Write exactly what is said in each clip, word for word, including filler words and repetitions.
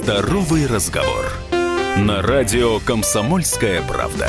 Здоровый разговор. На радио «Комсомольская правда».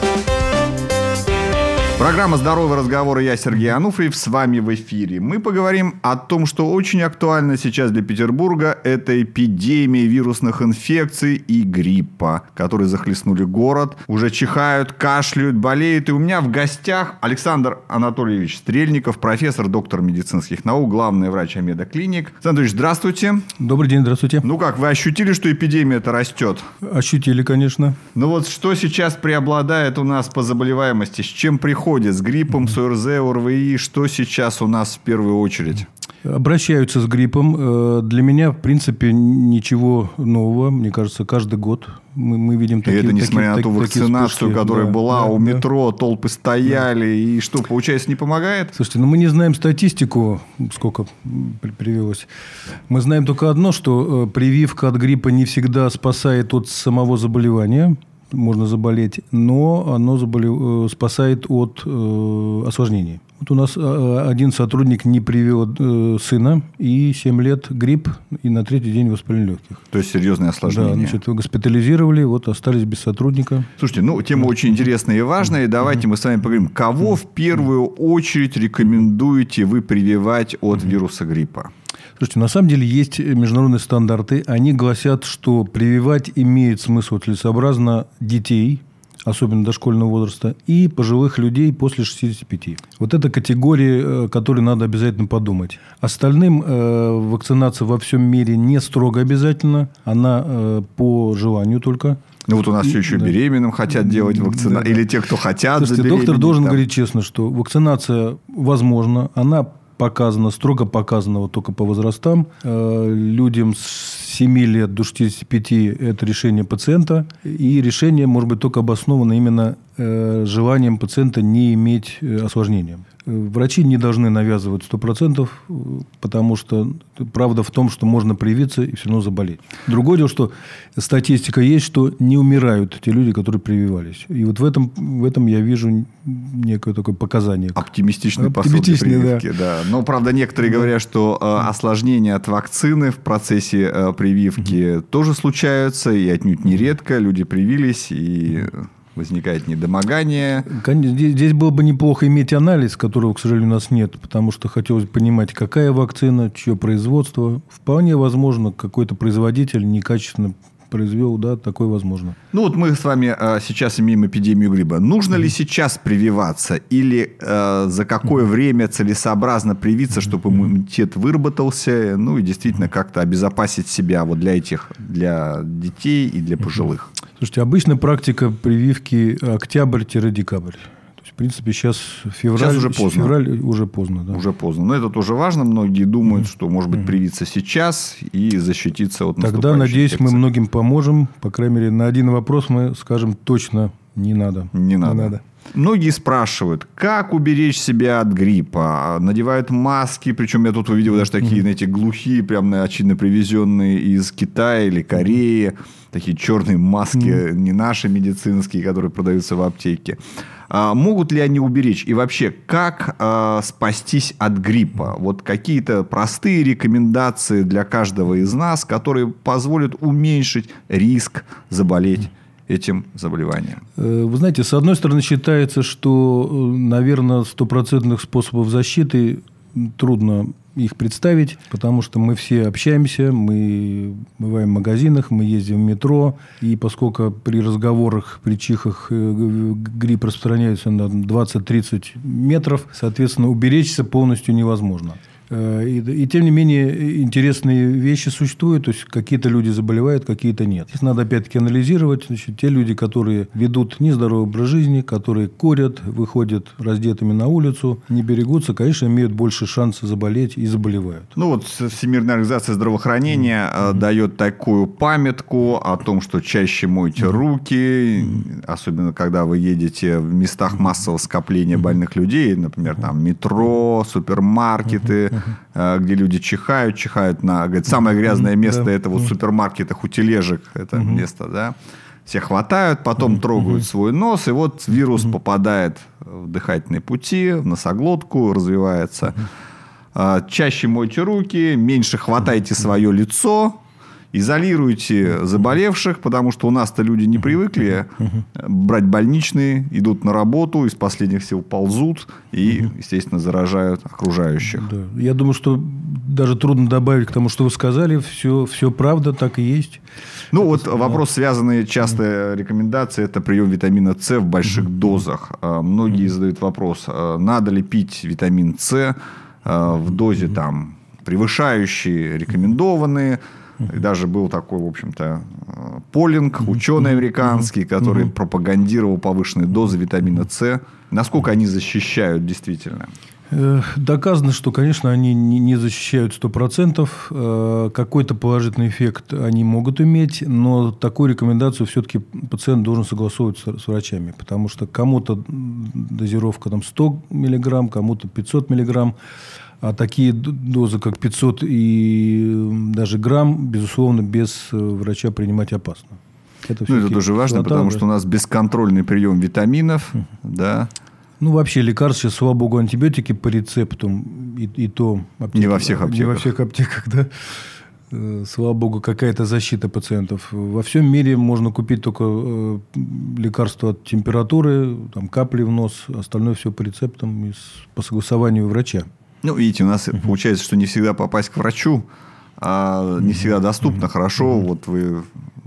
Программа «Здоровый разговор», и я, Сергей Ануфриев, с вами в эфире. Мы поговорим о том, что очень актуально сейчас для Петербурга. Это эпидемия вирусных инфекций и гриппа, которые захлестнули город. Уже чихают, кашляют, болеют. И у меня в гостях Александр Анатольевич Стрельников, профессор, доктор медицинских наук, главный врач Омеда Клиник. Александр Анатольевич, здравствуйте. Добрый день, здравствуйте. Ну как, вы ощутили, что эпидемия-то растет? Ощутили, конечно. Ну вот что сейчас преобладает у нас по заболеваемости? С чем приходит? С гриппом, с ОРЗ, ОРВИ. Что сейчас у нас в первую очередь? Обращаются с гриппом. Для меня, в принципе, ничего нового. Мне кажется, каждый год мы, мы видим такие... И это несмотря такие, на ту такие вакцинацию, вспышки. которая да, была да, у да. метро, толпы стояли. Да. И что, получается, не помогает? Слушайте, ну мы не знаем статистику, сколько привилось. Мы знаем только одно, что прививка от гриппа не всегда спасает от самого заболевания. Можно заболеть, но оно заболев... спасает от э, осложнений. Вот у нас один сотрудник не привел э, сына, и семь лет грипп, и на третий день воспаление легких. То есть серьезное осложнение. Да, значит, его госпитализировали, вот остались без сотрудника. Слушайте, ну тема очень интересная и важная. Давайте мы с вами поговорим, кого в первую очередь рекомендуете вы прививать от вируса гриппа? Слушайте, на самом деле есть международные стандарты. Они гласят, что прививать имеет смысл целесообразно детей, особенно дошкольного возраста, и пожилых людей после шестидесяти пяти. Вот это категории, которые надо обязательно подумать. Остальным э, вакцинация во всем мире не строго обязательно. Она э, по желанию только. Ну, вот у нас все еще да. беременным хотят делать вакцинацию. Да, да. Или те, кто хотят Слушайте, доктор должен там... говорить честно, что вакцинация возможна. Она показано, строго показано вот только по возрастам. Людям с семи лет до шестидесяти пяти это решение пациента. И решение может быть только обосновано именно желанием пациента не иметь осложнения. Врачи не должны навязывать сто процентов, потому что правда в том, что можно привиться и все равно заболеть. Другое дело, что статистика есть, что не умирают те люди, которые прививались. И вот в этом, в этом я вижу некое такое показание. Оптимистичный посыл для прививки. Да. Да. Но, правда, некоторые да. говорят, что э, осложнения от вакцины в процессе э, прививки mm-hmm. тоже случаются, и отнюдь нередко. Люди привились, и... возникает недомогание. Здесь было бы неплохо иметь анализ, которого, к сожалению, у нас нет, потому что хотелось бы понимать, какая вакцина, чье производство. Вполне возможно, какой-то производитель некачественно произвел, да, такое возможно. Ну, вот мы с вами э, сейчас имеем эпидемию гриппа. Нужно mm-hmm. ли сейчас прививаться? Или э, за какое mm-hmm. время целесообразно привиться, mm-hmm. чтобы иммунитет выработался? Ну, и действительно как-то обезопасить себя вот для этих, для детей и для пожилых? Mm-hmm. Слушайте, обычная практика прививки октябрь-декабрь. В принципе, сейчас февраль, сейчас уже поздно. Февраль уже поздно. Да. Уже поздно. Но это тоже важно. Многие думают, mm-hmm. что, может быть, привиться сейчас и защититься от наступающей Тогда, надеюсь, инфекции. мы многим поможем. По крайней мере, на один вопрос мы скажем точно не надо. Не надо. Не надо. Многие спрашивают, как уберечь себя от гриппа. Надевают маски. Причем я тут увидел даже такие, mm-hmm. знаете, глухие, прям очевидно привезенные из Китая или Кореи. Такие черные маски, mm-hmm. не наши медицинские, которые продаются в аптеке. А могут ли они уберечь? И вообще, как а, спастись от гриппа? Вот какие-то простые рекомендации для каждого из нас, которые позволят уменьшить риск заболеть этим заболеванием. Вы знаете, с одной стороны, считается, что, наверное, стопроцентных способов защиты трудно их представить, потому что мы все общаемся, мы бываем в магазинах, мы ездим в метро, и поскольку при разговорах, при чихах грипп распространяется на двадцать-тридцать метров, соответственно, уберечься полностью невозможно. И, и тем не менее интересные вещи существуют, то есть какие-то люди заболевают, какие-то нет. Здесь надо опять-таки анализировать. Значит, те люди, которые ведут нездоровый образ жизни, которые курят, выходят раздетыми на улицу, не берегутся, конечно, имеют больше шанса заболеть и заболевают. Ну вот Всемирная организация здравоохранения mm-hmm. дает такую памятку о том, что чаще мойте mm-hmm. руки, mm-hmm. особенно когда вы едете в местах массового скопления mm-hmm. больных людей, например, там метро, супермаркеты. Mm-hmm. Где люди чихают, чихают на... Говорит, самое грязное место mm-hmm. это вот в супермаркетах у тележек. Это mm-hmm. место, да. Все хватают, потом mm-hmm. трогают mm-hmm. свой нос, и вот вирус mm-hmm. попадает в дыхательные пути, в носоглотку, развивается. Mm-hmm. Чаще мойте руки, меньше хватайте mm-hmm. свое лицо. изолируйте заболевших, потому что у нас-то люди не привыкли брать больничные, идут на работу, из последних сил ползут и, естественно, заражают окружающих. Да. Я думаю, что даже трудно добавить к тому, что вы сказали. Все, все правда, так и есть. Ну, вот вопрос, связанный, частая рекомендация, это прием витамина С в больших дозах. Многие задают вопрос, надо ли пить витамин С в дозе там превышающие рекомендованные. И даже был такой, в общем-то, полинг, ученый американский, который пропагандировал повышенные дозы витамина С. Насколько они защищают действительно? Доказано, что, конечно, они не защищают сто процентов. Какой-то положительный эффект они могут иметь, но такую рекомендацию все-таки пациент должен согласовывать с врачами, потому что кому-то дозировка там, сто миллиграмм, кому-то пятьсот миллиграмм. А такие дозы, как пятьсот и даже грамм, безусловно, без врача принимать опасно. Это, ну, это тоже важно, кислота, потому да. что у нас бесконтрольный прием витаминов. Uh-huh. Да. Ну, вообще, лекарства, слава богу, антибиотики по рецепту. И, и то аптеки, не во всех аптеках. Не во всех аптеках, да. Слава богу, какая-то защита пациентов. Во всем мире можно купить только лекарства от температуры, там, капли в нос, остальное все по рецептам и по согласованию врача. Ну, видите, у нас uh-huh. получается, что не всегда попасть к врачу, а не всегда доступно. Uh-huh. Хорошо, uh-huh. вот вы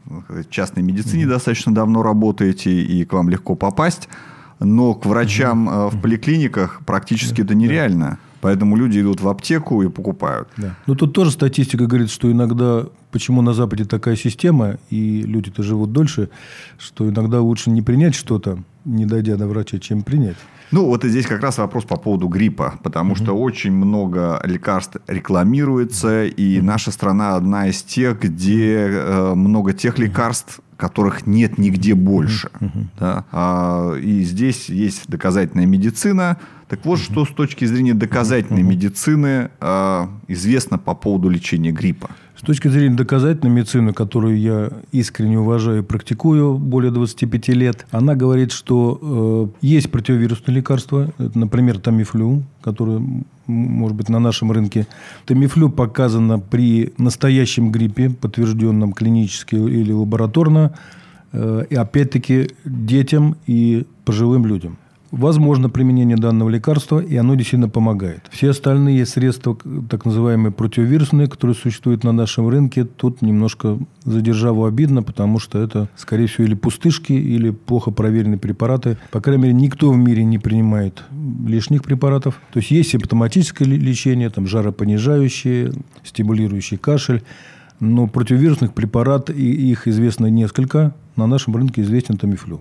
в частной медицине uh-huh. достаточно давно работаете, и к вам легко попасть, но к врачам uh-huh. в поликлиниках практически uh-huh. это нереально. Поэтому люди идут в аптеку и покупают. Да. Ну, тут тоже статистика говорит, что иногда, почему на Западе такая система, и люди-то живут дольше, что иногда лучше не принять что-то, не дойдя до врача, чем принять. Ну, вот и здесь как раз вопрос по поводу гриппа, потому mm-hmm. что очень много лекарств рекламируется, и mm-hmm. наша страна одна из тех, где э, много тех лекарств, которых нет нигде больше. Mm-hmm. Да? А, и здесь есть доказательная медицина. Так вот, mm-hmm. что с точки зрения доказательной mm-hmm. медицины э, известно по поводу лечения гриппа? С точки зрения доказательной медицины, которую я искренне уважаю и практикую более двадцати пяти лет, она говорит, что э, есть противовирусные лекарства. Это, например, Тамифлю, который, может быть, на нашем рынке. Тамифлю показано при настоящем гриппе, подтвержденном клинически или лабораторно, э, и опять-таки детям и пожилым людям. Возможно применение данного лекарства, и оно действительно помогает. Все остальные средства, так называемые противовирусные, которые существуют на нашем рынке, тут немножко за державу обидно, потому что это, скорее всего, или пустышки, или плохо проверенные препараты. По крайней мере, никто в мире не принимает лишних препаратов. То есть, есть симптоматическое лечение, там, жаропонижающие, стимулирующий кашель. Но противовирусных препаратов, и их известно несколько. На нашем рынке известен Тамифлю.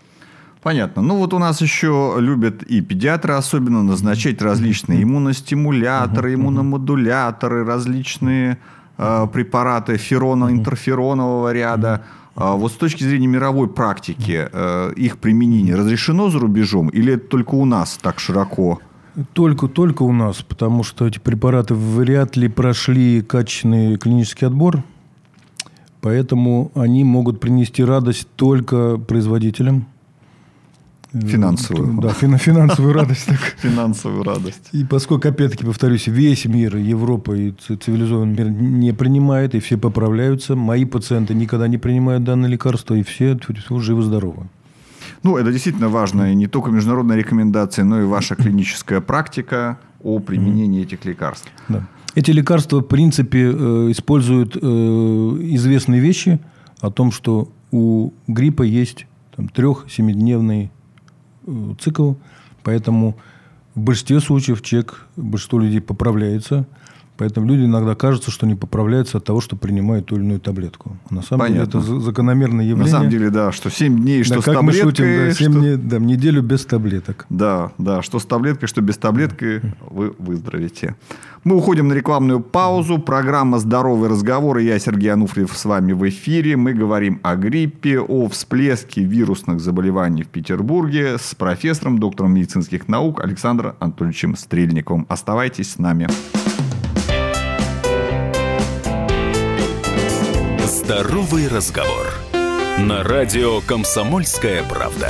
Понятно. Ну, вот у нас еще любят и педиатры особенно назначать различные иммуностимуляторы, иммуномодуляторы, различные э, препараты фероно-интерферонового ряда. А вот с точки зрения мировой практики, э, их применение разрешено за рубежом или это только у нас так широко? Только, только у нас, потому что эти препараты вряд ли прошли качественный клинический отбор, поэтому они могут принести радость только производителям. Финансовую. Да, финансовую радость. Финансовую радость. И поскольку, опять-таки, повторюсь, весь мир, Европа и цивилизованный мир не принимает, и все поправляются, мои пациенты никогда не принимают данное лекарство, и все живы-здоровы. Ну, это действительно важно. И не только международная рекомендация, но и ваша клиническая практика о применении этих лекарств. Да. Эти лекарства, в принципе, используют известные вещи о том, что у гриппа есть трех-семидневный цикл, поэтому в большинстве случаев человек, большинство людей поправляется, поэтому люди иногда кажется, что не поправляются от того, что принимают ту или иную таблетку. На самом Понятно. деле это закономерное явление. На самом деле, да, что семь дней, что да, с таблеткой. Мы шутим, да, семь что... дней, да, неделю без таблеток. Да, да, что с таблеткой, что без таблетки, вы выздоровеете. Мы уходим на рекламную паузу. Программа «Здоровый разговор». И я, Сергей Ануфриев, с вами в эфире. Мы говорим о гриппе, о всплеске вирусных заболеваний в Петербурге с профессором, доктором медицинских наук Александром Анатольевичем Стрельниковым. Оставайтесь с нами. «Здоровый разговор» на радио «Комсомольская правда».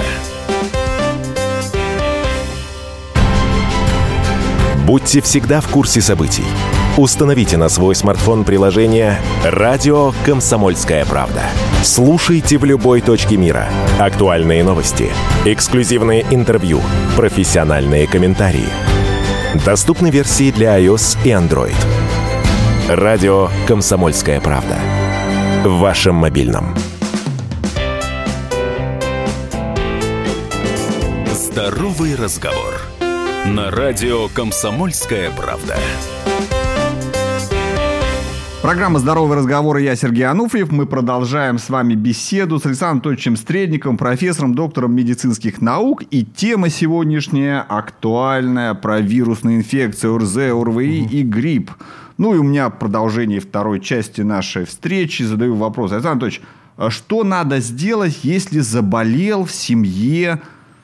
Будьте всегда в курсе событий. Установите на свой смартфон приложение «Радио Комсомольская правда». Слушайте в любой точке мира. Актуальные новости, эксклюзивные интервью, профессиональные комментарии. Доступны версии для iOS и Android. «Радио Комсомольская правда». В вашем мобильном. Здоровый разговор. На радио «Комсомольская правда». Программа «Здоровый разговор» и я, Сергей Ануфриев. Мы продолжаем с вами беседу с Александром Анатольевичем Стредниковым, профессором, доктором медицинских наук. И тема сегодняшняя актуальная про вирусные инфекции, ОРЗ, ОРВИ и грипп. Ну и у меня продолжение второй части нашей встречи. Задаю вопрос. Александр Анатольевич, что надо сделать, если заболел в семье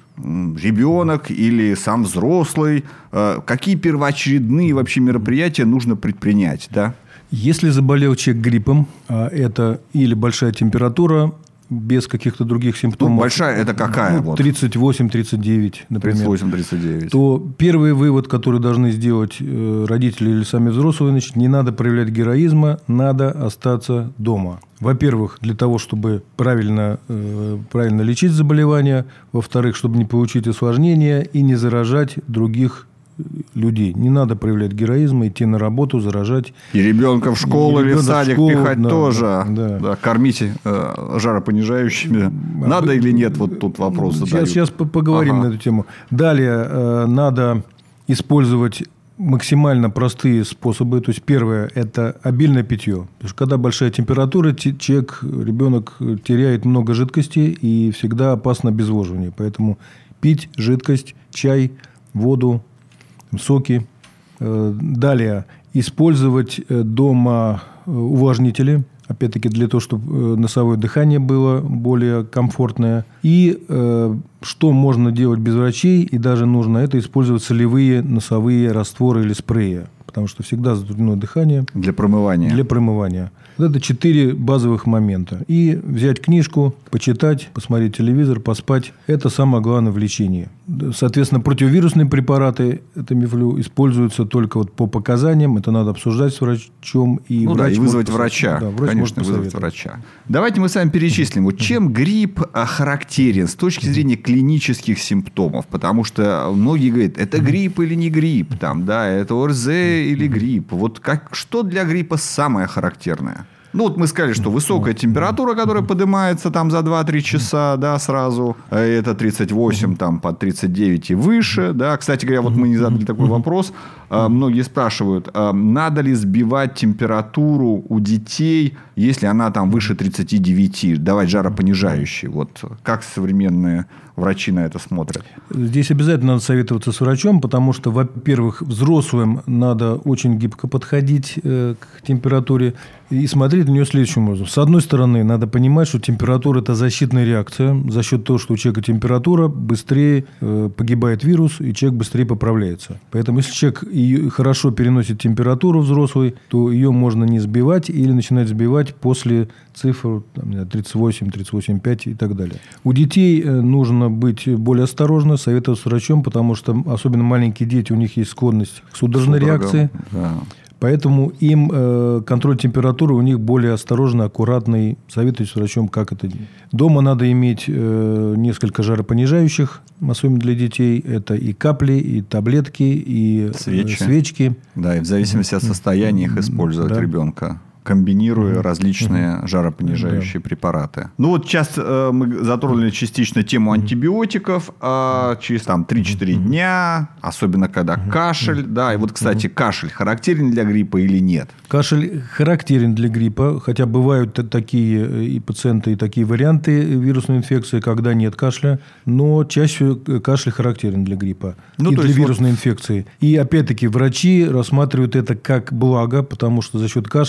ребенок или сам взрослый? Какие первоочередные вообще мероприятия нужно предпринять, да? Если заболел человек гриппом, а это или большая температура без каких-то других симптомов. Ну, большая это какая? Ну, тридцать восемь тридцать девять, например. тридцать восемь тридцать девять. То первый вывод, который должны сделать родители или сами взрослые, значит, не надо проявлять героизма, надо остаться дома. Во-первых, для того, чтобы правильно, э, правильно лечить заболевание. Во-вторых, чтобы не получить осложнения и не заражать других людей. Не надо проявлять героизм, идти на работу, заражать. И ребенка в школу или в садик в школу, пихать да, тоже. Да. Да, кормите э, жаропонижающими. Надо а, или нет? Вот тут вопрос сейчас, задают. Сейчас поговорим ага. на эту тему. Далее э, надо использовать максимально простые способы. То есть, первое – это обильное питье. Потому что, когда большая температура, человек, ребенок теряет много жидкости и всегда опасно обезвоживание. Поэтому пить жидкость, чай, воду, соки. Далее использовать дома увлажнители. Опять-таки для того, чтобы носовое дыхание было более комфортное. И э, что можно делать без врачей, и даже нужно это использовать солевые носовые растворы или спреи. Потому что всегда затруднено дыхание. Для промывания. Для промывания. Вот это четыре базовых момента. И взять книжку, почитать, посмотреть телевизор, поспать. Это самое главное в лечении. Соответственно, противовирусные препараты, это мифлю, используются только вот по показаниям. Это надо обсуждать с врачом. И, ну врач да, и вызвать может, врача. Да, врач Конечно, вызвать врача. Давайте мы с вами перечислим. Вот чем грипп характерен с точки зрения клинических симптомов? Потому что многие говорят, это грипп или не грипп? Там, да, это ОРЗ или грипп? Вот как, что для гриппа самое характерное? Ну, вот мы сказали, что высокая температура, которая поднимается там за два-три часа, да, сразу. Это тридцать восемь, там, под тридцать девять и выше, да. Кстати говоря, вот мы не задали такой вопрос. Многие спрашивают, надо ли сбивать температуру у детей, если она там выше тридцати девяти, давать жаропонижающие. Вот как современные врачи на это смотрят? Здесь обязательно надо советоваться с врачом, потому что, во-первых, взрослым надо очень гибко подходить к температуре и смотреть на нее следующим образом. С одной стороны, надо понимать, что температура – это защитная реакция. За счет того, что у человека температура, быстрее погибает вирус, и человек быстрее поправляется. Поэтому, если человек хорошо переносит температуру взрослый, то ее можно не сбивать или начинать сбивать после цифр тридцать восемь, тридцать восемь и пять и так далее. У детей нужно быть более осторожно, советоваться с врачом, потому что особенно маленькие дети, у них есть склонность к судорожной реакции. Да. Поэтому им э, контроль температуры у них более осторожный, аккуратный. Советуюсь с врачом, как это делать. Дома надо иметь э, несколько жаропонижающих, особенно для детей. Это и капли, и таблетки, и свечи. Э, свечки. Да, и в зависимости от состояния их использовать да. ребенка, комбинируя mm-hmm. различные mm-hmm. жаропонижающие mm-hmm. препараты. Ну, вот сейчас э, мы затронули частично тему антибиотиков. Э, через там три-четыре mm-hmm. дня, особенно когда mm-hmm. кашель. Mm-hmm. Да, и вот, кстати, mm-hmm. кашель характерен для гриппа или нет? Кашель характерен для гриппа, хотя бывают такие и пациенты, и такие варианты вирусной инфекции, когда нет кашля, но чаще кашель характерен для гриппа ну, и для вирусной вот... инфекции. И, опять-таки, врачи рассматривают это как благо, потому что за счет кашля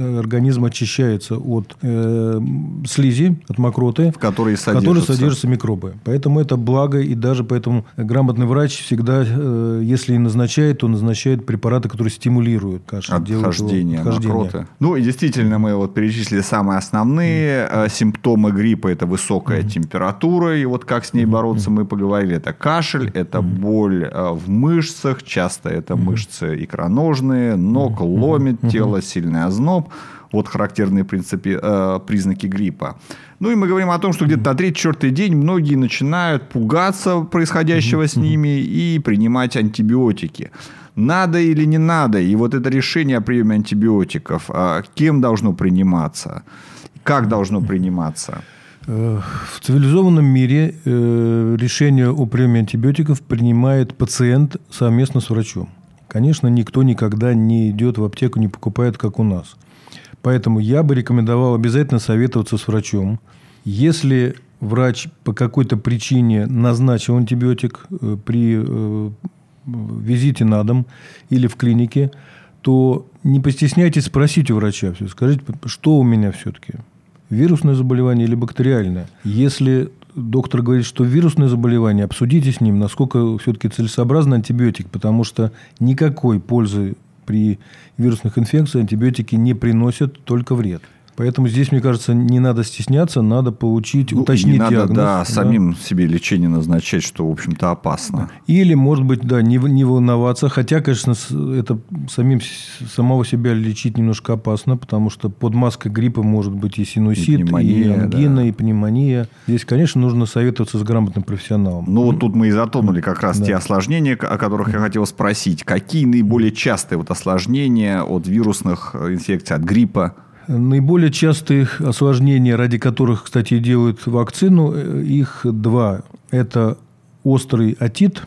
организм очищается от э, слизи, от мокроты, в которой в которой содержатся. содержатся микробы. Поэтому это благо, и даже поэтому грамотный врач всегда, э, если и назначает, то назначает препараты, которые стимулируют кашель. Отхождение, мокроты. Ну, и действительно, мы вот перечислили самые основные mm. симптомы гриппа. Это высокая mm. температура, и вот как с ней бороться, mm. мы поговорили. Это кашель, это mm. боль в мышцах, часто это mm. мышцы икроножные, ног mm. ломит mm. тело, сильный озноб. Вот характерные принципы, э, признаки гриппа. Ну, и мы говорим о том, что где-то на третий-четвертый день многие начинают пугаться происходящего mm-hmm. с ними и принимать антибиотики. Надо или не надо? И вот это решение о приеме антибиотиков, а кем должно приниматься? Как должно приниматься? В цивилизованном мире решение о приеме антибиотиков принимает пациент совместно с врачом. Конечно, никто никогда не идет в аптеку, не покупает, как у нас. Поэтому я бы рекомендовал обязательно советоваться с врачом. Если врач по какой-то причине назначил антибиотик при визите на дом или в клинике, то не постесняйтесь спросить у врача. Скажите, что у меня все-таки? Вирусное заболевание или бактериальное? Если доктор говорит, что вирусное заболевание, обсудите с ним, насколько все-таки целесообразен антибиотик, потому что никакой пользы при вирусных инфекциях антибиотики не приносят, только вред. Поэтому здесь, мне кажется, не надо стесняться, надо получить, ну, уточнить не диагноз. Не надо, да, да, самим себе лечение назначать, что, в общем-то, опасно. Или, может быть, да, не, не волноваться. Хотя, конечно, это самим, самого себя лечить немножко опасно, потому что под маской гриппа может быть и синусит, и, пневмония, и ангина, да. и пневмония. Здесь, конечно, нужно советоваться с грамотным профессионалом. Ну, вот тут мы и затронули как раз да. те осложнения, о которых я хотел спросить. Какие наиболее частые вот осложнения от вирусных инфекций, от гриппа? Наиболее частые осложнения, ради которых, кстати, делают вакцину, их два. Это острый отит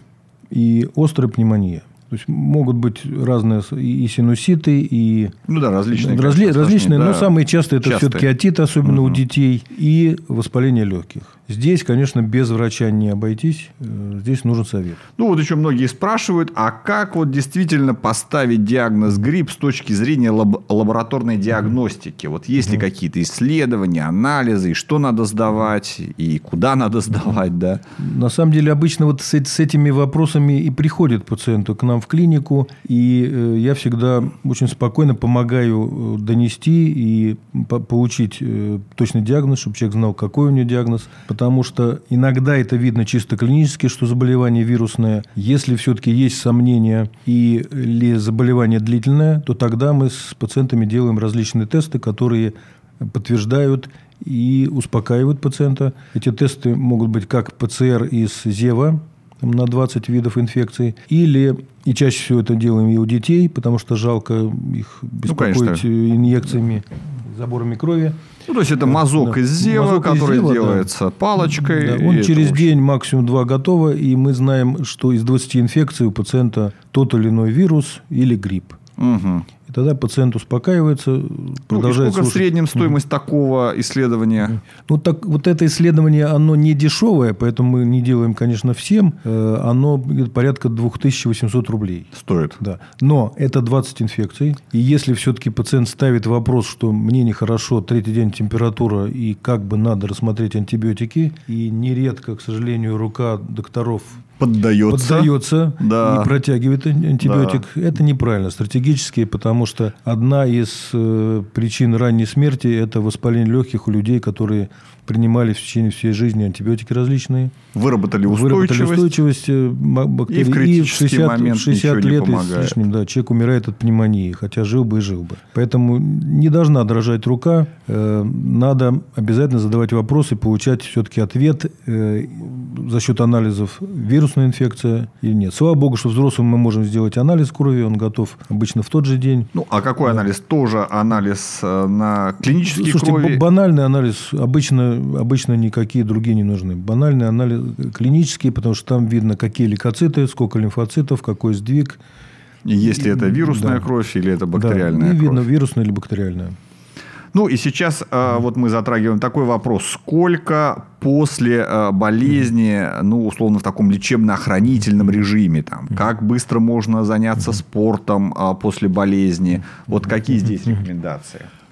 и острая пневмония. То есть могут быть разные и синуситы, и ну да, различные, разли, различные, да. но самые частые это частые. все-таки отит, особенно угу. у детей, и воспаление легких. Здесь, конечно, без врача не обойтись. Здесь нужен совет. Ну, вот еще многие спрашивают, а как вот действительно поставить диагноз грипп с точки зрения лаб- лабораторной диагностики? Вот есть ли mm-hmm. какие-то исследования, анализы, и что надо сдавать, и куда надо сдавать, да? На самом деле, обычно вот с, с этими вопросами и приходят пациенты к нам в клинику, и э, я всегда очень спокойно помогаю донести и по- получить э, точный диагноз, чтобы человек знал, какой у него диагноз. Потому что иногда это видно чисто клинически, что заболевание вирусное. Если все-таки есть сомнения или заболевание длительное, то тогда мы с пациентами делаем различные тесты, которые подтверждают и успокаивают пациента. Эти тесты могут быть как ПЦР из ЗЕВА на двадцать видов инфекций, или, и чаще всего это делаем и у детей, потому что жалко их беспокоить ну, инъекциями, заборами крови. Ну, то есть, это мазок да. из ЗЕВА, мазок который из ЗЕВА, делается да. палочкой. Да. Он через день, максимум два, готово. И мы знаем, что из двадцати инфекций у пациента тот или иной вирус или грипп. Угу. И тогда пациент успокаивается, продолжает ну, и сколько слушать. в среднем стоимость mm. такого исследования? Ну, так, вот это исследование, оно не дешевое, поэтому мы не делаем, конечно, всем. Оно порядка две тысячи восемьсот рублей. Стоит. Да. Но это двадцать инфекций. И если все-таки пациент ставит вопрос, что мне нехорошо, третий день температура, и как бы надо рассмотреть антибиотики, и нередко, к сожалению, рука докторов Поддается, поддается да. и протягивает антибиотик. Да. Это неправильно стратегически, потому что одна из э, причин ранней смерти – это воспаление легких у людей, которые принимали в течение всей жизни антибиотики различные. Выработали устойчивость. Выработали устойчивость бактерий. И в критический и в шестьдесят, момент шестьдесят ничего лет не помогает. И с лишним, да, человек умирает от пневмонии, хотя жил бы и жил бы. Поэтому не должна дрожать рука. Э, надо обязательно задавать вопросы, получать все-таки ответ э, за счет анализов, вирусная инфекция или нет. Слава богу, что взрослым мы можем сделать анализ крови, он готов обычно в тот же день. Ну, а какой да. анализ? Тоже анализ на клинические Слушайте, крови? банальный анализ. Обычно, обычно никакие другие не нужны. Банальный анализ клинический, потому что там видно, какие лейкоциты, сколько лимфоцитов, какой сдвиг. И если это вирусная да. кровь или это бактериальная да. И кровь? видно, вирусная или бактериальная. Ну, и сейчас э, вот мы затрагиваем такой вопрос. Сколько после э, болезни, ну, условно, в таком лечебно-охранительном режиме, там, как быстро можно заняться спортом э, после болезни? Вот какие здесь рекомендации?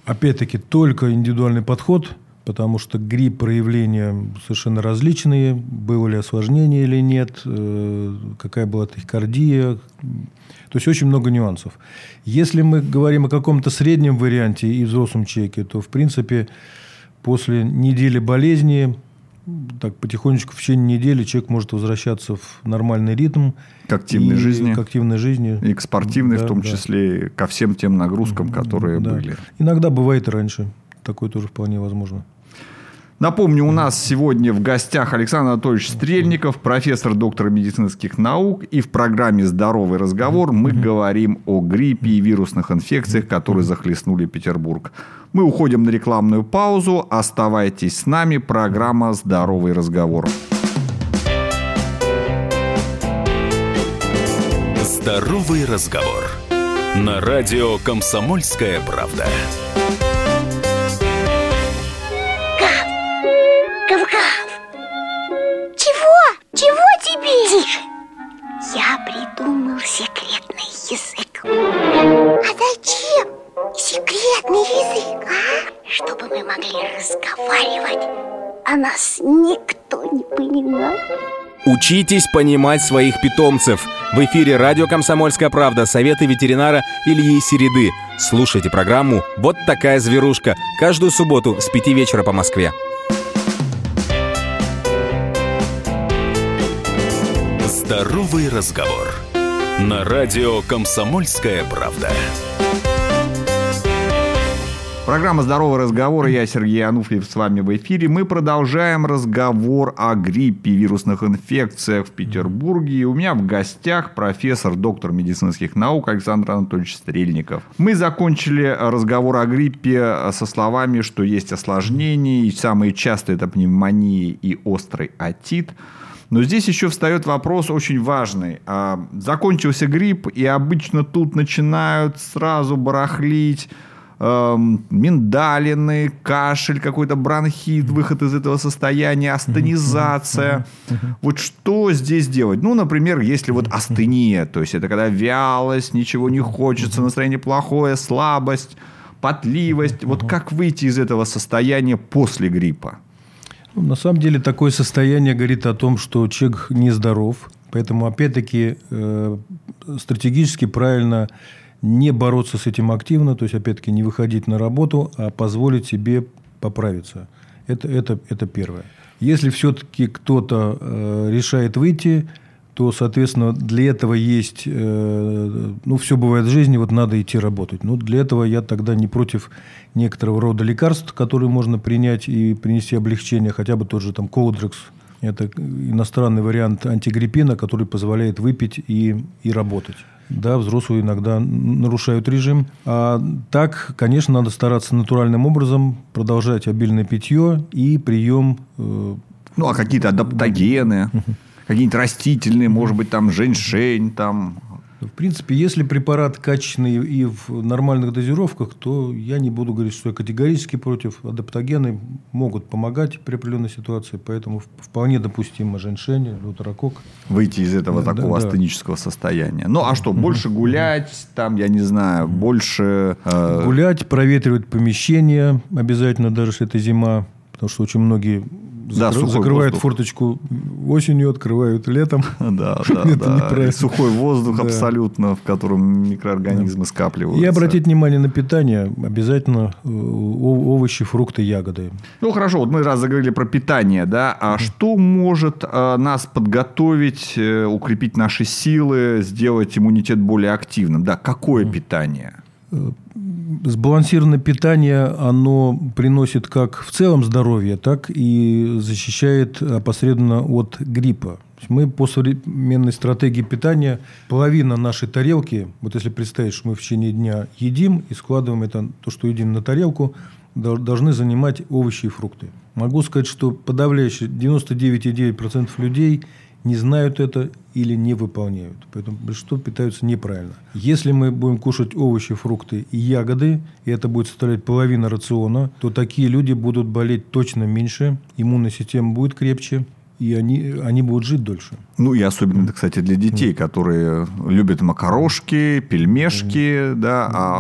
Опять-таки, только индивидуальный подход, потому что грипп проявления совершенно различные. Было ли осложнение или нет, какая была тахикардия. То есть, очень много нюансов. Если мы говорим о каком-то среднем варианте и взрослом человеке, то, в принципе, после недели болезни, так потихонечку в течение недели человек может возвращаться в нормальный ритм. К активной и, жизни. К активной жизни. И к спортивной, да, в том да. числе, ко всем тем нагрузкам, которые да. были. Иногда бывает и раньше. Такое тоже вполне возможно. Напомню, у нас сегодня в гостях Александр Анатольевич Стрельников, профессор, доктор медицинских наук. И в программе «Здоровый разговор» мы говорим о гриппе и вирусных инфекциях, которые захлестнули Петербург. Мы уходим на рекламную паузу. Оставайтесь с нами. Программа «Здоровый разговор». «Здоровый разговор» на радио «Комсомольская правда». Гав-гав! Чего? Чего тебе? Тише! Я придумал секретный язык. А зачем секретный язык, а? Чтобы мы могли разговаривать, а нас никто не понимал. Учитесь понимать своих питомцев. В эфире радио «Комсомольская правда». Советы ветеринара Ильи Середы. Слушайте программу «Вот такая зверушка» каждую субботу с пяти вечера по Москве. «Здоровый разговор» на радио «Комсомольская правда». Программа «Здоровый разговор». Я Сергей Ануфриев с вами в эфире. Мы продолжаем разговор о гриппе и вирусных инфекциях в Петербурге. И у меня в гостях профессор, доктор медицинских наук Александр Анатольевич Стрельников. Мы закончили разговор о гриппе со словами, что есть осложнения. И самые частые это пневмония и острый отит. Но здесь еще встает вопрос очень важный. Закончился грипп, и обычно тут начинают сразу барахлить миндалины, кашель, какой-то бронхит, выход из этого состояния, астенизация. Вот что здесь делать? Ну, например, если вот астения, то есть это когда вялость, ничего не хочется, настроение плохое, слабость, потливость. Вот как выйти из этого состояния после гриппа? Ну, на самом деле, такое состояние говорит о том, что человек нездоров. Поэтому, опять-таки, э, стратегически правильно не бороться с этим активно, то есть, опять-таки, не выходить на работу, а позволить себе поправиться. Это, это, это первое. Если все-таки кто-то э, решает выйти, то, соответственно, для этого есть... Э, ну, все бывает в жизни, вот надо идти работать. Но для этого я тогда не против некоторого рода лекарств, которые можно принять и принести облегчение, хотя бы тот же там Колдрекс. Это иностранный вариант антигриппина, который позволяет выпить и, и работать. Да, взрослые иногда нарушают режим. А так, конечно, надо стараться натуральным образом продолжать обильное питье и прием... Э, ну, а какие-то адаптогены, какие-нибудь растительные, может быть, там женьшень, там... В принципе, если препарат качественный и в нормальных дозировках, то я не буду говорить, что я категорически против. Адаптогены могут помогать при определенной ситуации, поэтому вполне допустимо женьшень, лутерокок. Выйти из этого да, такого да, астенического да. состояния. Ну, а что, больше гулять, там, я не знаю, больше... Э... Гулять, проветривать помещение обязательно, даже если это зима, потому что очень многие... Да, Закры... Закрывают воздух. Форточку осенью, открывают летом. Да, да, да. Сухой воздух абсолютно, в котором микроорганизмы скапливаются. И обратить внимание на питание. Обязательно овощи, фрукты, ягоды. Ну, хорошо. Вот мы раз заговорили про питание, да. А что может нас подготовить, укрепить наши силы, сделать иммунитет более активным? Да, какое питание? Сбалансированное питание, оно приносит как в целом здоровье, так и защищает опосредованно от гриппа. Мы по современной стратегии питания половина нашей тарелки, вот если представить, что мы в течение дня едим и складываем это, то, что едим на тарелку, должны занимать овощи и фрукты. Могу сказать, что подавляющее девяносто девять целых девять десятых процента людей не знают это или не выполняют. Поэтому большинство питаются неправильно. Если мы будем кушать овощи, фрукты и ягоды, и это будет составлять половину рациона, то такие люди будут болеть точно меньше, иммунная система будет крепче, и они, они будут жить дольше. Ну, и особенно, кстати, для детей, которые любят макарошки, пельмешки, да, а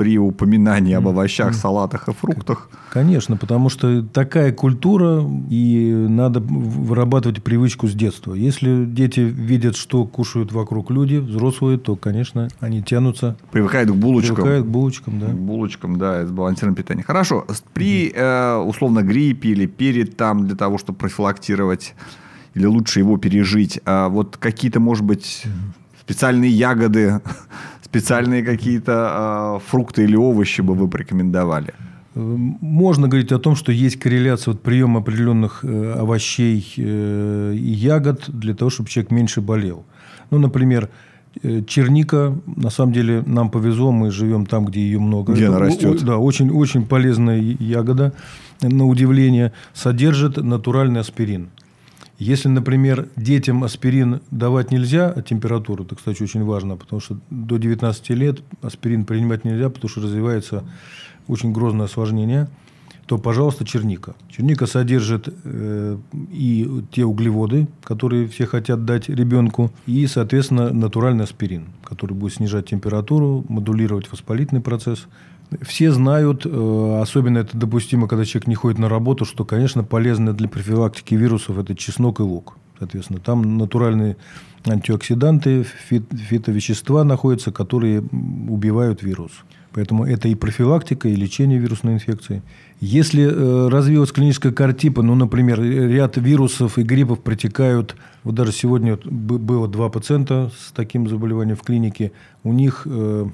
при упоминании об овощах, салатах и фруктах. Конечно, потому что такая культура, и надо вырабатывать привычку с детства. Если дети видят, что кушают вокруг люди, взрослые, то, конечно, они тянутся. Привыкают к булочкам. Привыкают к булочкам, да. К булочкам, да, сбалансированное питание. Хорошо. При, э, условно, гриппе или перед там, для того, чтобы профилактировать или лучше его пережить, а вот какие-то, может быть, специальные ягоды, специальные какие-то э, фрукты или овощи бы вы порекомендовали? Можно говорить о том, что есть корреляция вот приема определенных э, овощей э, и ягод для того, чтобы человек меньше болел. Ну, например, э, черника. На самом деле нам повезло, мы живем там, где ее много. Где Это, она растет. О, да, очень, очень полезная ягода, на удивление, содержит натуральный аспирин. Если, например, детям аспирин давать нельзя, а температура, это, кстати, очень важно, потому что до девятнадцати лет аспирин принимать нельзя, потому что развивается очень грозное осложнение, то, пожалуйста, черника. Черника содержит э, и те углеводы, которые все хотят дать ребенку, и, соответственно, натуральный аспирин, который будет снижать температуру, модулировать воспалительный процесс. Все знают, особенно это допустимо, когда человек не ходит на работу, что, конечно, полезно для профилактики вирусов – это чеснок и лук. Соответственно, там натуральные антиоксиданты, фит, фитовещества находятся, которые убивают вирус. Поэтому это и профилактика, и лечение вирусной инфекции. Если э, развилась клиническая картипа, ну, например, ряд вирусов и гриппов протекают, вот даже сегодня было два пациента с таким заболеванием в клинике, у них э,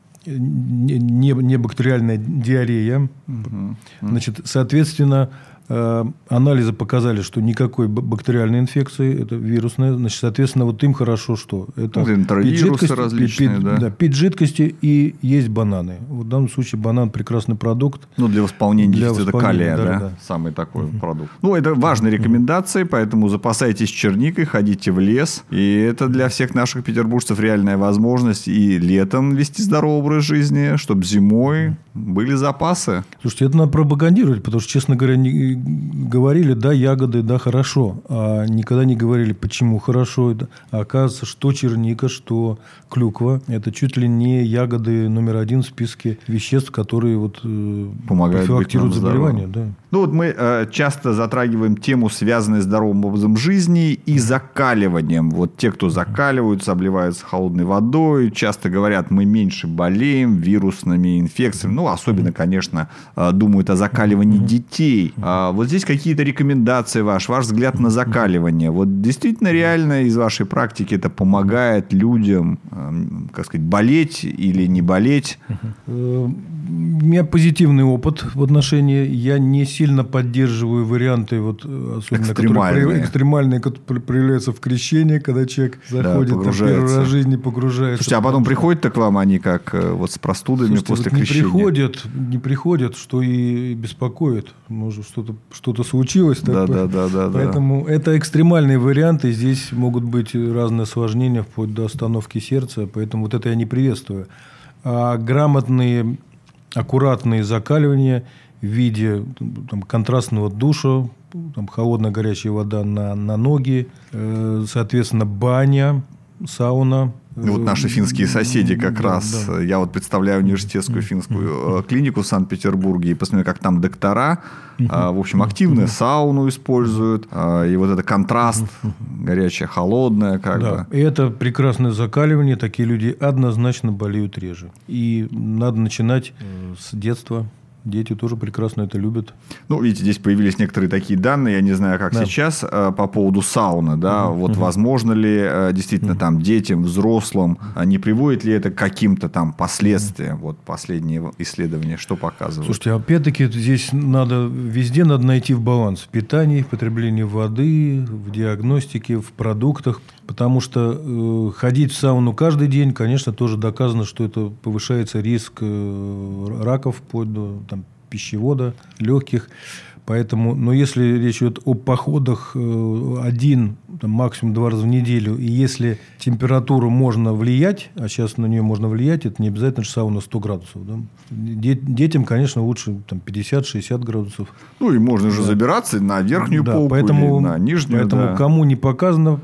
не, не бактериальная диарея. Угу. Значит, соответственно, э, анализы показали, что никакой бактериальной инфекции, это вирусная. Значит, соответственно, вот им хорошо, что это пить жидкости, различные, пить, да? Да, пить жидкости и есть бананы. В данном случае банан прекрасный продукт. Ну, для восполнения дефицита калия, да, да? Да. Самый такой угу. продукт. Ну, это важные рекомендации, поэтому запасайтесь черникой, ходите в лес. И это для всех наших петербуржцев реальная возможность и летом вести здоровый образ жизни, чтобы зимой были запасы. Слушайте, это надо пропагандировать, потому что, честно говоря, не говорили, да, ягоды, да, хорошо, а никогда не говорили, почему хорошо. А оказывается, что черника, что клюква – это чуть ли не ягоды номер один в списке веществ, которые вот помогают профилактируют заболевания. Да. Ну, вот мы э, часто затрагиваем тему, связанную с здоровым образом жизни и закаливанием. Вот те, кто закаливаются, обливаются холодной водой, часто говорят, мы меньше болеем вирусными инфекциями. Ну, особенно, конечно, э, думают о закаливании детей. А вот здесь какие-то рекомендации ваши, ваш взгляд на закаливание. Вот действительно реально из вашей практики это помогает людям, э, как сказать, болеть или не болеть? У меня позитивный опыт в отношении. Я не сильно поддерживаю варианты, вот, особенно экстремальные. Которые, экстремальные, которые проявляются в крещении, когда человек заходит, да, первый раз в жизни погружается. Слушайте, а потом приходят-то к вам они как вот с простудами. Слушайте, после вот крещения? Не приходят, не приходят, что и беспокоит. Может, что-то, что-то случилось. Да, да, да, да, поэтому да. это экстремальные варианты. Здесь могут быть разные осложнения, вплоть до остановки сердца. Поэтому вот это я не приветствую. А грамотные, аккуратные закаливания в виде там, контрастного душа, там, холодная горячая вода на, на ноги, э, соответственно, баня, сауна. Ну, вот наши финские соседи как да, раз. Да. Я вот представляю университетскую финскую mm-hmm. клинику в Санкт-Петербурге и посмотрю, как там доктора, mm-hmm. в общем, активно mm-hmm. сауну используют. И вот это контраст, mm-hmm. горячее, холодное. Как да. бы. И это прекрасное закаливание. Такие люди однозначно болеют реже. И надо начинать с детства. Дети тоже прекрасно это любят. Ну, видите, здесь появились некоторые такие данные, я не знаю, как да. сейчас, э, по поводу сауны. Да? Uh-huh. Вот uh-huh. возможно ли э, действительно uh-huh. там, детям, взрослым, а не приводит ли это к каким-то там последствиям? Uh-huh. Вот последние исследования что показывают? Слушайте, опять-таки здесь надо, везде надо найти в баланс. В питании, в потреблении воды, в диагностике, в продуктах. Потому что э, ходить в сауну каждый день, конечно, тоже доказано, что это повышается риск э, раков, вплоть до там, пищевода, легких. Поэтому, но если речь идет о походах э, один, там, максимум два раза в неделю, и если температуру можно влиять, а сейчас на нее можно влиять, это не обязательно же сауна сто градусов. Да? Детям, конечно, лучше там, пятьдесят-шестьдесят градусов. Ну, и можно же да. забираться на верхнюю да, полку поэтому, или на нижнюю. Поэтому да. кому не показано,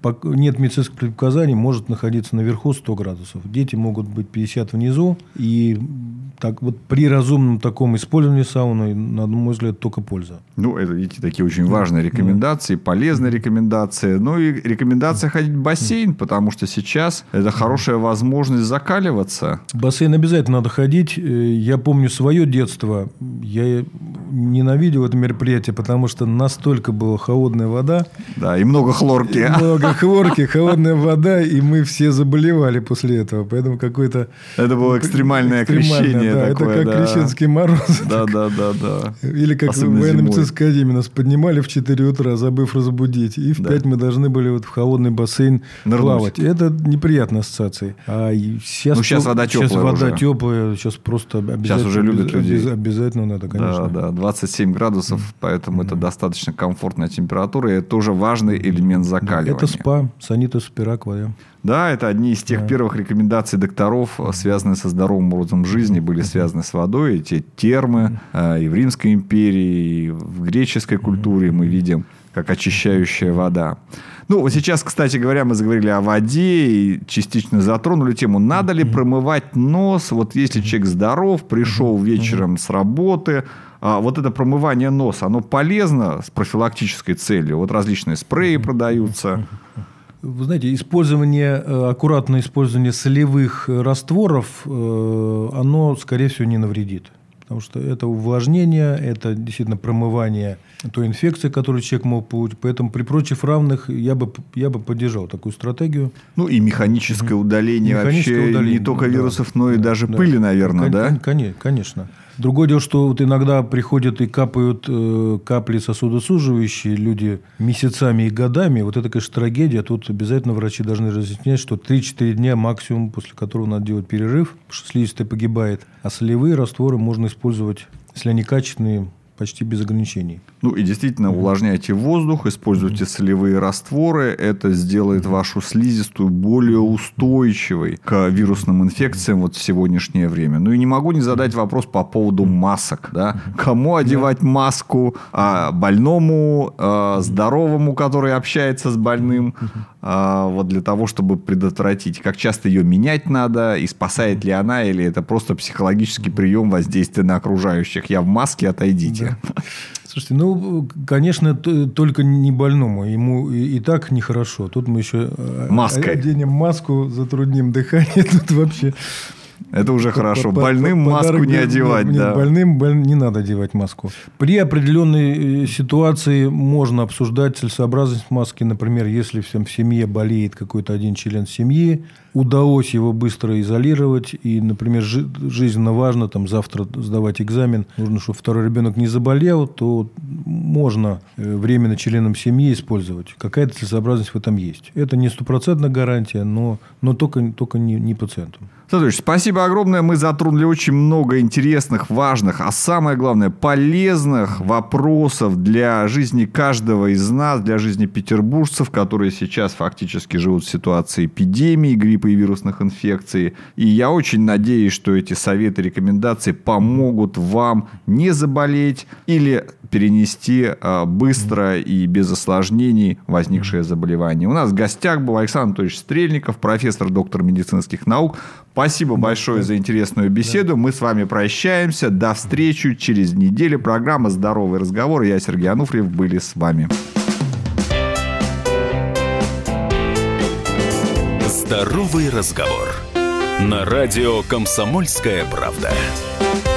нет медицинских предписаний, может находиться наверху сто градусов. Дети могут быть пятьдесят внизу, и так вот при разумном таком использовании сауны, на мой взгляд, только польза. Ну, это, видите, такие очень важные рекомендации, полезные рекомендации. Ну, и рекомендация ходить в бассейн, потому что сейчас это хорошая возможность закаливаться. В бассейн обязательно надо ходить. Я помню свое детство. Я ненавидел это мероприятие, потому что настолько была холодная вода. Да, и много хлорки. И много хлорки, холодная вода, и мы все заболевали после этого. Поэтому какой-то... Это было экстремальное, экстремальное крещение да, такое. Это как да. крещенский мороз. Да, да, да, да. Или как особенно в военно-медицинской зимой. академии нас поднимали в четыре утра, забыв разбудить. И в Да. пять мы должны были вот в холодный бассейн Нырнуть. плавать. Это неприятная ассоциация. А сейчас, Ну, сейчас вода сейчас теплая вода уже. теплая. Сейчас просто обязательно, уже любят обяз- людей. обяз- обязательно надо, конечно. Да, да, двадцать семь градусов, поэтому это достаточно комфортная температура, и это тоже важный элемент закаливания. Это спа, санитас спираква. Да. Да, это одни из тех Да. первых рекомендаций докторов, связанные со здоровым образом жизни, были связаны с водой. Эти термы э, и в Римской империи, и в греческой культуре мы видим, как очищающая вода. Ну, вот сейчас, кстати говоря, мы заговорили о воде и частично затронули тему, надо ли промывать нос, вот если человек здоров, пришел вечером с работы, а вот это промывание носа, оно полезно с профилактической целью? Вот различные спреи продаются. Вы знаете, использование, аккуратное использование солевых растворов, оно, скорее всего, не навредит. Потому что это увлажнение, это действительно промывание той инфекции, которую человек мог получить. Поэтому при прочих равных я бы, я бы поддержал такую стратегию. Ну, и механическое удаление Механическое вообще удаление, не только да, вирусов, но и да, даже да. пыли, наверное, Кон- да? кон- Конечно. Другое дело, что вот иногда приходят и капают э, капли сосудосуживающие люди месяцами и годами. Вот это, конечно, трагедия. Тут обязательно врачи должны разъяснять, что три-четыре дня максимум, после которого надо делать перерыв, потому что слизистая погибает. А солевые растворы можно использовать, если они качественные, почти без ограничений. Ну, и действительно, увлажняйте воздух, используйте солевые растворы. Это сделает вашу слизистую более устойчивой к вирусным инфекциям вот в сегодняшнее время. Ну, и не могу не задать вопрос по поводу масок. Да? Кому одевать маску? А, больному, а, здоровому, который общается с больным? А, вот для того, чтобы предотвратить. Как часто ее менять надо? И спасает ли она? Или это просто психологический прием воздействия на окружающих? Я в маске, отойдите. Да. Слушайте, ну, конечно, только не больному. Ему и, и так нехорошо. Тут мы еще Маской. оденем маску, затрудним дыхание. Тут вообще... Это уже хорошо. По- Больным по- маску подарок не нет, одевать. нет, Да. Больным боль- не надо одевать маску. При определенной ситуации можно обсуждать целесообразность маски. Например, если всем в семье болеет какой-то один член семьи, удалось его быстро изолировать, и, например, жи- жизненно важно там, завтра сдавать экзамен, нужно, чтобы второй ребенок не заболел, то можно э, временно членам семьи использовать. Какая-то целесообразность в этом есть. Это не стопроцентная гарантия, но, но только, только не, не пациенту. Садович, спасибо огромное. Мы затронули очень много интересных, важных, а самое главное, полезных вопросов для жизни каждого из нас, для жизни петербуржцев, которые сейчас фактически живут в ситуации эпидемии гриппа и вирусных инфекций. И я очень надеюсь, что эти советы, рекомендации помогут вам не заболеть или перенести а, быстро и без осложнений возникшее заболевание. У нас в гостях был Александр Анатольевич Стрельников, профессор, доктор медицинских наук. Спасибо большое за интересную беседу. Мы с вами прощаемся. До встречи через неделю. Программа «Здоровый разговор». Я, Сергей Ануфриев, были с вами. Здоровый разговор. На радио «Комсомольская правда».